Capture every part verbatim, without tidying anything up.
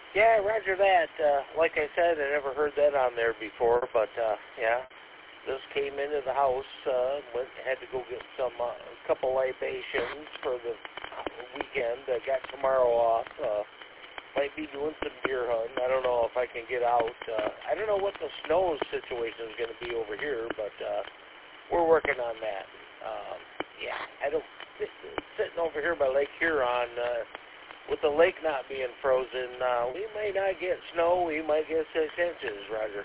Yeah, roger that. Uh, like I said, I never heard that on there before, but uh, yeah, this came into the house. Uh, went had to go get some uh, a couple libations for the weekend. I got tomorrow off. Uh, might be doing some deer hunting. I don't know if I can get out. Uh, I don't know what the snow situation is going to be over here, but uh, we're working on that. Um, yeah, I don't. Sitting over here by Lake Huron. Uh, With the lake not being frozen, uh, we may not get snow. We might get six inches, Roger.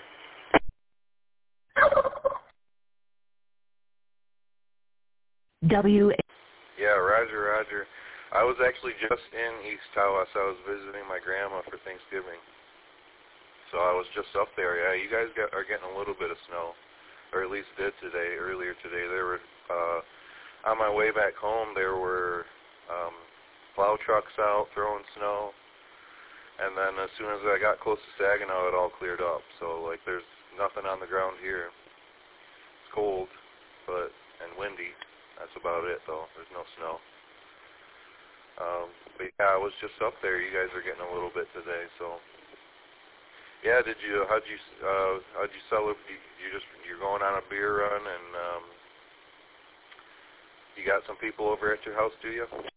W. Yeah, Roger, Roger. I was actually just in East Tawas. I was visiting my grandma for Thanksgiving. So I was just up there. Yeah, you guys get, are getting a little bit of snow, or at least did today, earlier today. There were, uh, on my way back home, there were um, plow trucks out throwing snow. And then as soon as I got close to Saginaw, it all cleared up. So, like, there's nothing on the ground here. It's cold, but and windy. That's about it, though. There's no snow. Um, but yeah, I was just up there. You guys are getting a little bit today, so yeah. Did you? How'd you? Uh, how'd you celebrate? You, you just you're going on a beer run, and um, you got some people over at your house, do you?